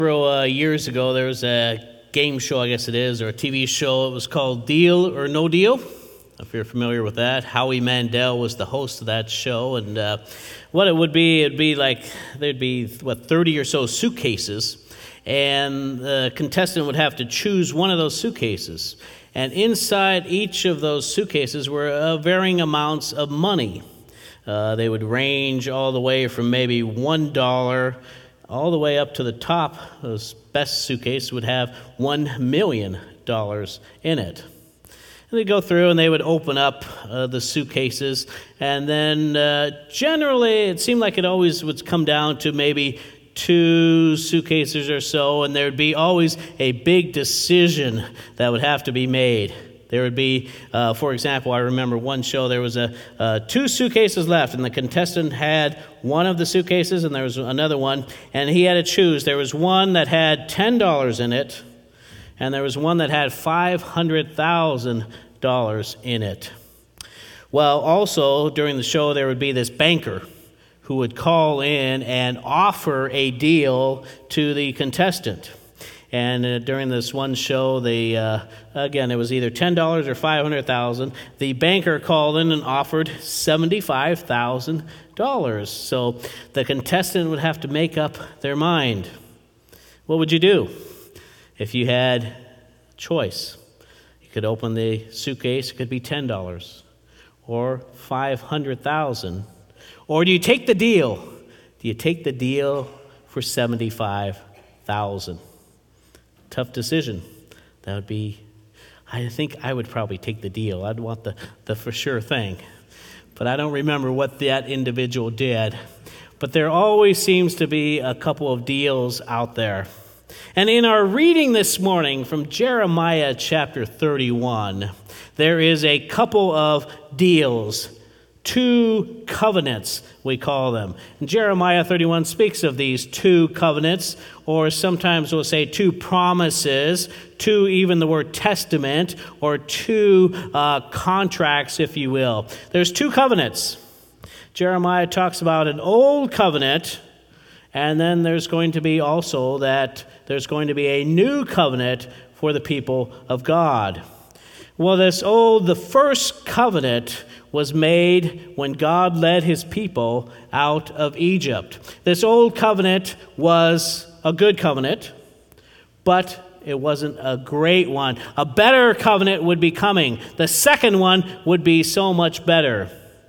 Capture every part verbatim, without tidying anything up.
Several uh, years ago, there was a game show, I guess it is, or a T V show. It was called Deal or No Deal, if you're familiar with that. Howie Mandel was the host of that show, and uh, what it would be, it'd be like, there'd be, what, thirty or so suitcases, and the contestant would have to choose one of those suitcases. And inside each of those suitcases were uh, varying amounts of money. Uh, they would range all the way from maybe one dollar all the way up to the top. Those best suitcase would have one million dollars in it. And they'd go through and they would open up uh, the suitcases, and then uh, generally it seemed like it always would come down to maybe two suitcases or so, and there would be always a big decision that would have to be made. There would be, uh, for example, I remember one show, there was a uh, two suitcases left, and the contestant had one of the suitcases, and there was another one, and he had to choose. There was one that had ten dollars in it, and there was one that had five hundred thousand dollars in it. Well, also, during the show, there would be this banker who would call in and offer a deal to the contestant. And uh, during this one show, they, uh, again, it was either ten dollars or five hundred thousand dollars. The banker called in and offered seventy-five thousand dollars. So the contestant would have to make up their mind. What would you do if you had a choice? You could open the suitcase, it could be ten dollars or five hundred thousand dollars. Or do you take the deal? Do you take the deal for seventy-five thousand dollars? Tough decision. That would be, I think I would probably take the deal. I'd want the, the for sure thing. But I don't remember what that individual did. But there always seems to be a couple of deals out there. And in our reading this morning from Jeremiah chapter thirty-one, there is a couple of deals. Two covenants, we call them. And Jeremiah thirty-one speaks of these two covenants, or sometimes we'll say two promises, two, even the word testament, or two uh, contracts, if you will. There's two covenants. Jeremiah talks about an old covenant, and then there's going to be also that there's going to be a new covenant for the people of God. Well, this old, the first covenant was made when God led his people out of Egypt. This old covenant was a good covenant, but it wasn't a great one. A better covenant would be coming. The second one would be so much better.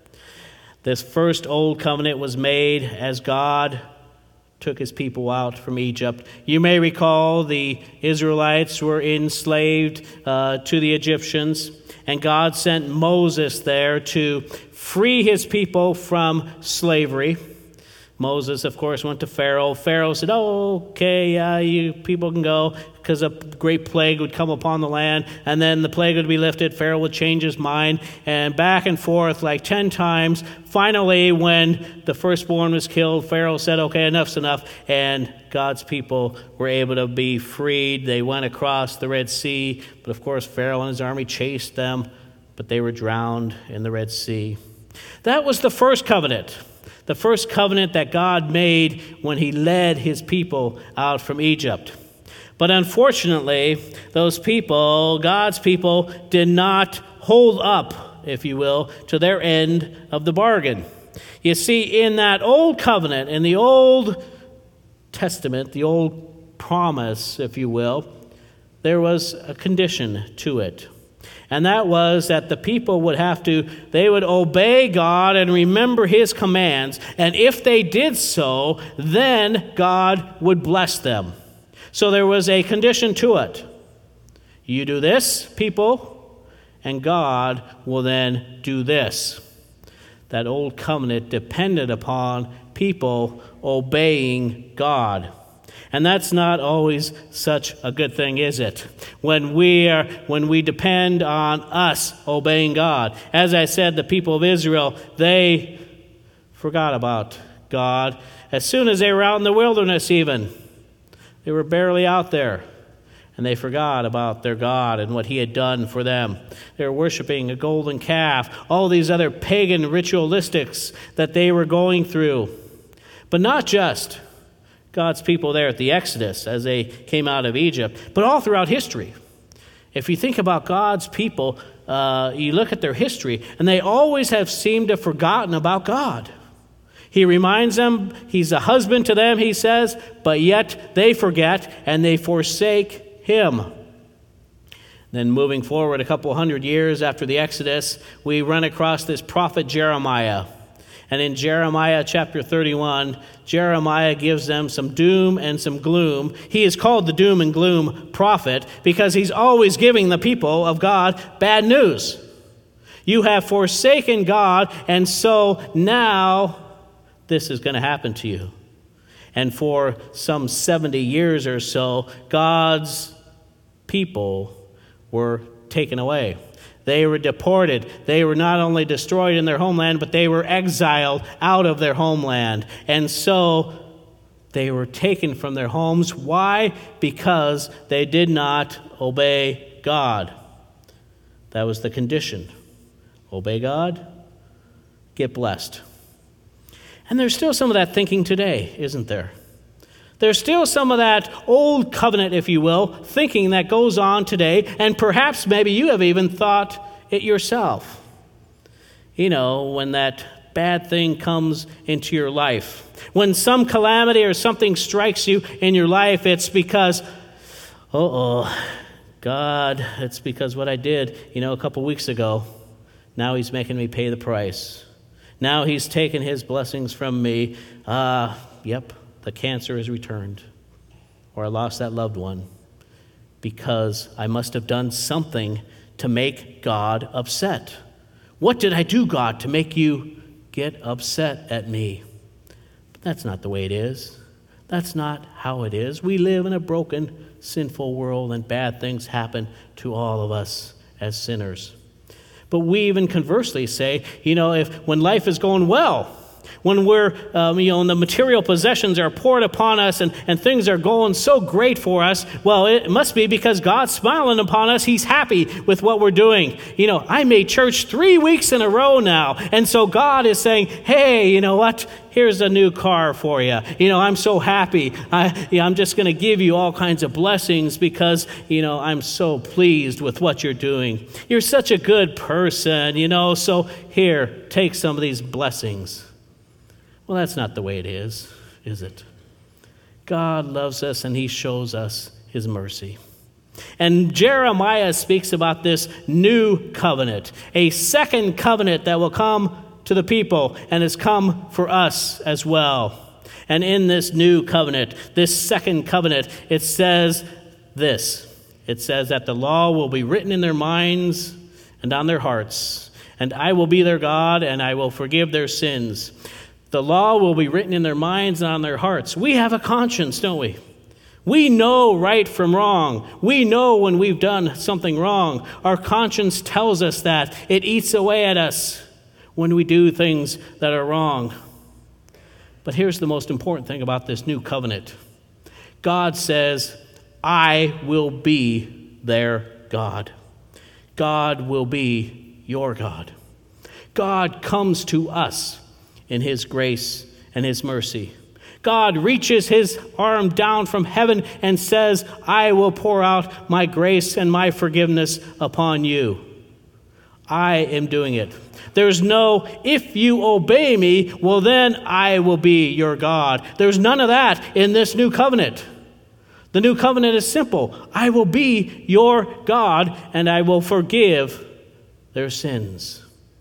This first old covenant was made as God took his people out from Egypt. You may recall the Israelites were enslaved uh, to the Egyptians, and God sent Moses there to free his people from slavery. Moses, of course, went to Pharaoh. Pharaoh said, oh, okay, yeah, you people can go, because a great plague would come upon the land, and then the plague would be lifted. Pharaoh would change his mind, and back and forth like ten times. Finally, when the firstborn was killed, Pharaoh said, okay, enough's enough, and God's people were able to be freed. They went across the Red Sea, but of course, Pharaoh and his army chased them, but they were drowned in the Red Sea. That was the first covenant. The first covenant that God made when he led his people out from Egypt. But unfortunately, those people, God's people, did not hold up, if you will, to their end of the bargain. You see, in that old covenant, in the Old Testament, the old promise, if you will, there was a condition to it. And that was that the people would have to, they would obey God and remember his commands. And if they did so, then God would bless them. So there was a condition to it. You do this, people, and God will then do this. That old covenant depended upon people obeying God. And that's not always such a good thing, is it? When we are, when we depend on us obeying God. As I said, the people of Israel, they forgot about God. As soon as they were out in the wilderness even, they were barely out there. And they forgot about their God and what he had done for them. They were worshiping a golden calf, all these other pagan ritualistics that they were going through. But not just. God's people there at the Exodus as they came out of Egypt, but all throughout history. If you think about God's people, uh, you look at their history, and they always have seemed to have forgotten about God. He reminds them, he's a husband to them, he says, but yet they forget and they forsake him. Then moving forward a couple hundred years after the Exodus, we run across this prophet Jeremiah. And in Jeremiah chapter thirty-one, Jeremiah gives them some doom and some gloom. He is called the doom and gloom prophet because he's always giving the people of God bad news. You have forsaken God, and so now this is going to happen to you. And for some seventy years or so, God's people were taken away. They were deported. They were not only destroyed in their homeland, but they were exiled out of their homeland. And so they were taken from their homes. Why? Because they did not obey God. That was the condition. Obey God, get blessed. And there's still some of that thinking today, isn't there? There's still some of that old covenant, if you will, thinking that goes on today, and perhaps maybe you have even thought it yourself. You know, when that bad thing comes into your life, when some calamity or something strikes you in your life, it's because, uh-oh, God, it's because what I did, you know, a couple weeks ago, now he's making me pay the price. Now he's taken his blessings from me. Ah, uh, yep. The cancer is returned, or I lost that loved one because I must have done something to make God upset. What did I do, God, to make you get upset at me? But that's not the way it is. That's not how it is. We live in a broken, sinful world, and bad things happen to all of us as sinners. But we even conversely say, you know, if when life is going well, when we're, um, you know, and the material possessions are poured upon us and, and things are going so great for us, well, it must be because God's smiling upon us. He's happy with what we're doing. You know, I made church three weeks in a row now. And so God is saying, hey, you know what? Here's a new car for you. You know, I'm so happy. I, you know, I'm just going to give you all kinds of blessings because, you know, I'm so pleased with what you're doing. You're such a good person, you know, so here, take some of these blessings. Well, that's not the way it is, is it? God loves us and he shows us his mercy. And Jeremiah speaks about this new covenant, a second covenant that will come to the people and has come for us as well. And in this new covenant, this second covenant, it says this. It says that the law will be written in their minds and on their hearts, and I will be their God and I will forgive their sins. The law will be written in their minds and on their hearts. We have a conscience, don't we? We know right from wrong. We know when we've done something wrong. Our conscience tells us that. It eats away at us when we do things that are wrong. But here's the most important thing about this new covenant. God says, I will be their God. God will be your God. God comes to us in his grace and his mercy. God reaches his arm down from heaven and says, I will pour out my grace and my forgiveness upon you. I am doing it. There's no, if you obey me, well then I will be your God. There's none of that in this new covenant. The new covenant is simple. I will be your God and I will forgive their sins.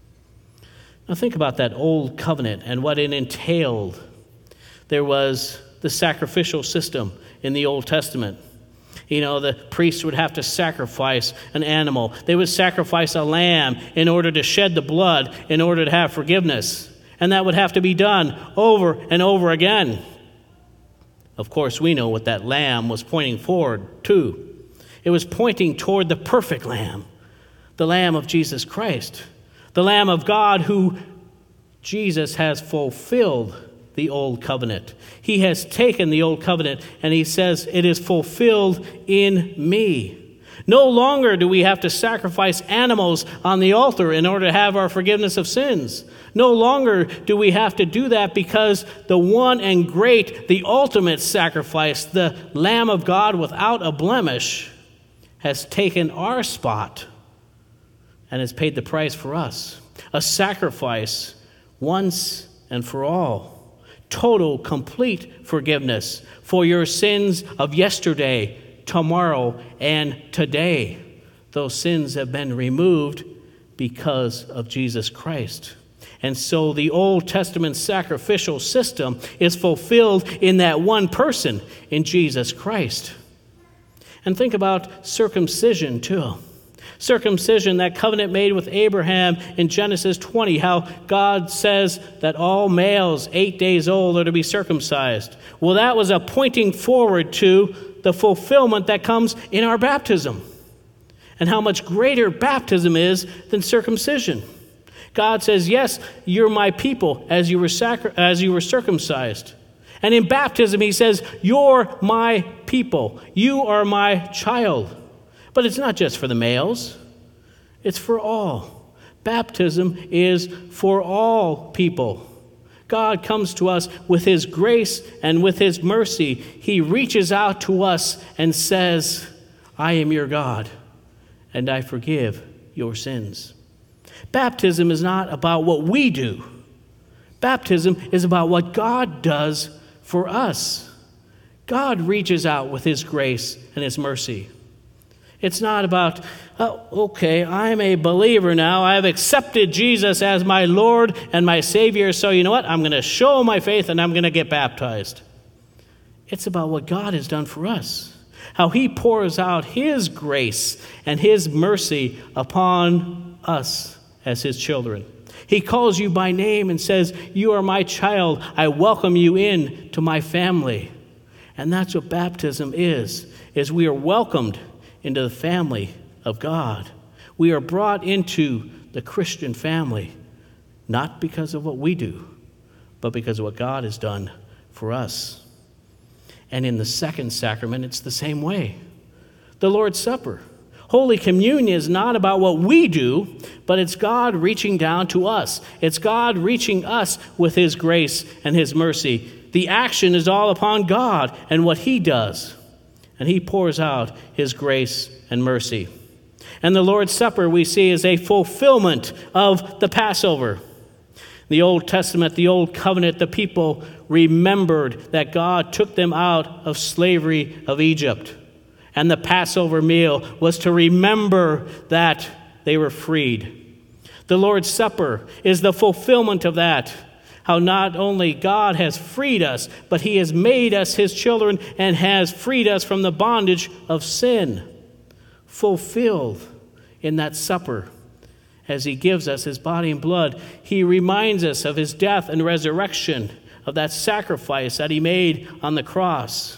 Now think about that old covenant and what it entailed. There was the sacrificial system in the Old Testament. You know, the priests would have to sacrifice an animal. They would sacrifice a lamb in order to shed the blood, in order to have forgiveness. And that would have to be done over and over again. Of course, we know what that lamb was pointing forward to. It was pointing toward the perfect lamb, the Lamb of Jesus Christ. The Lamb of God who Jesus has fulfilled the old covenant. He has taken the old covenant and he says it is fulfilled in me. No longer do we have to sacrifice animals on the altar in order to have our forgiveness of sins. No longer do we have to do that because the one and great, the ultimate sacrifice, the Lamb of God without a blemish, has taken our spot and has paid the price for us. A sacrifice once and for all. Total, complete forgiveness for your sins of yesterday, tomorrow, and today. Those sins have been removed because of Jesus Christ. And so the Old Testament sacrificial system is fulfilled in that one person, in Jesus Christ. And think about circumcision too. Circumcision, that covenant made with Abraham in Genesis twenty, how God says that all males eight days old are to be circumcised. Well, that was a pointing forward to the fulfillment that comes in our baptism, and how much greater baptism is than circumcision. God says, yes, you're my people as you were sacri- as you were circumcised. And in baptism, he says, you're my people. You are my child. But it's not just for the males. It's for all. Baptism is for all people. God comes to us with his grace and with his mercy. He reaches out to us and says, I am your God, and I forgive your sins. Baptism is not about what we do. Baptism is about what God does for us. God reaches out with his grace and his mercy. It's not about, oh, okay, I'm a believer now. I've accepted Jesus as my Lord and my Savior, so you know what? I'm going to show my faith and I'm going to get baptized. It's about what God has done for us, how he pours out his grace and his mercy upon us as his children. He calls you by name and says, you are my child. I welcome you in to my family. And that's what baptism is, is we are welcomed into the family of God. We are brought into the Christian family, not because of what we do, but because of what God has done for us. And in the second sacrament, it's the same way. The Lord's Supper. Holy Communion is not about what we do, but it's God reaching down to us. It's God reaching us with his grace and his mercy. The action is all upon God and what he does. And he pours out his grace and mercy. And the Lord's Supper we see is a fulfillment of the Passover. The Old Testament, the Old Covenant, the people remembered that God took them out of slavery of Egypt. And the Passover meal was to remember that they were freed. The Lord's Supper is the fulfillment of that. How not only God has freed us, but he has made us his children and has freed us from the bondage of sin. Fulfilled in that supper. As he gives us his body and blood, he reminds us of his death and resurrection, of that sacrifice that he made on the cross.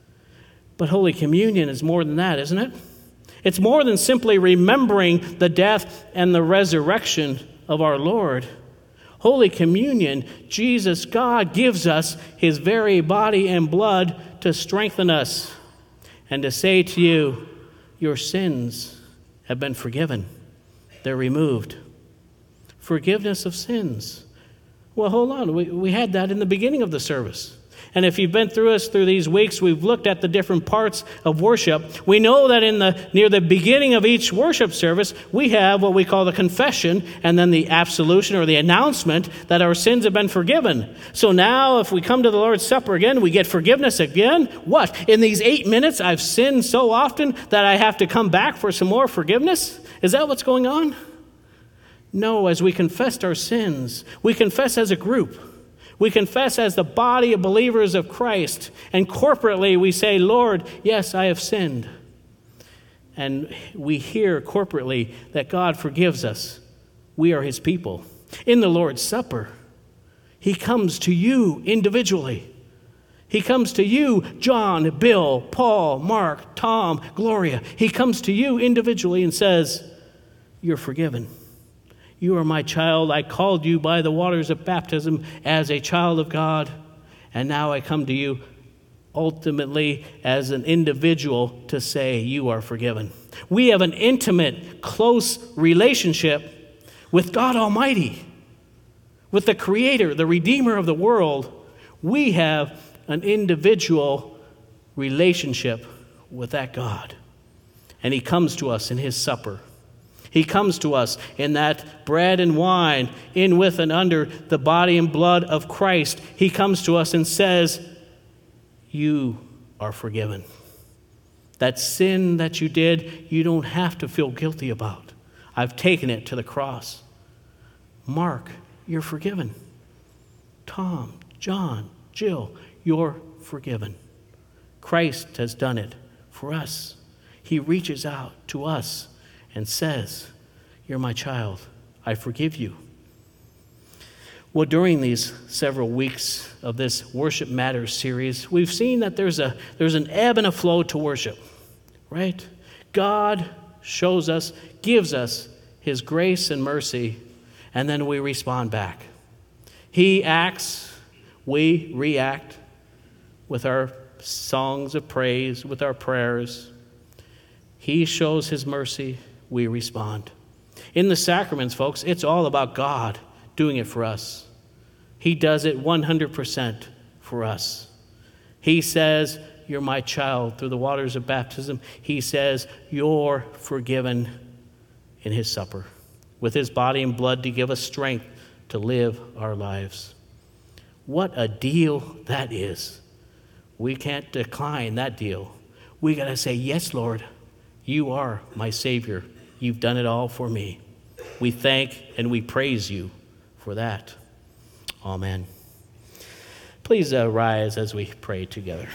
But Holy Communion is more than that, isn't it? It's more than simply remembering the death and the resurrection of our Lord. Holy Communion, Jesus, God, gives us his very body and blood to strengthen us and to say to you, your sins have been forgiven. They're removed. Forgiveness of sins. Well, hold on. We, we had that in the beginning of the service. And if you've been through us through these weeks, we've looked at the different parts of worship. We know that in the near the beginning of each worship service, we have what we call the confession and then the absolution or the announcement that our sins have been forgiven. So now if we come to the Lord's Supper again, we get forgiveness again. What? In these eight minutes, I've sinned so often that I have to come back for some more forgiveness? Is that what's going on? No, as we confessed our sins, we confess as a group. We confess as the body of believers of Christ, and corporately we say, Lord, yes, I have sinned. And we hear corporately that God forgives us. We are his people. In the Lord's Supper, he comes to you individually. He comes to you, John, Bill, Paul, Mark, Tom, Gloria. He comes to you individually and says, you're forgiven. You are my child. I called you by the waters of baptism as a child of God. And now I come to you ultimately as an individual to say, you are forgiven. We have an intimate, close relationship with God Almighty, with the Creator, the Redeemer of the world. We have an individual relationship with that God. And he comes to us in his supper. He comes to us in that bread and wine, in with and under the body and blood of Christ. He comes to us and says, you are forgiven. That sin that you did, you don't have to feel guilty about. I've taken it to the cross. Mark, you're forgiven. Tom, John, Jill, you're forgiven. Christ has done it for us. He reaches out to us and says, you're my child. I forgive you. Well, during these several weeks of this Worship Matters series, we've seen that there's a there's an ebb and a flow to worship, right? God shows us, gives us his grace and mercy, and then we respond back. He acts, we react with our songs of praise, with our prayers. He shows his mercy, we respond. In the sacraments, folks, it's all about God doing it for us. He does it one hundred percent for us. He says, you're my child through the waters of baptism. He says, you're forgiven in his supper, with his body and blood to give us strength to live our lives. What a deal that is. We can't decline that deal. We got to say, yes, Lord, you are my Savior. You've done it all for me. We thank and we praise you for that. Amen. Please uh, rise as we pray together.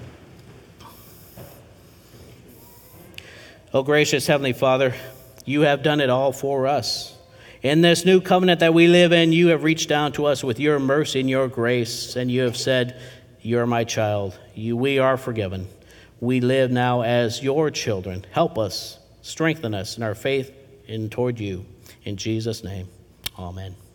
Oh, gracious Heavenly Father, you have done it all for us. In this new covenant that we live in, you have reached down to us with your mercy and your grace, and you have said, you're my child. You, we are forgiven. We live now as your children. Help us, strengthen us in our faith in toward you. In Jesus' name, amen.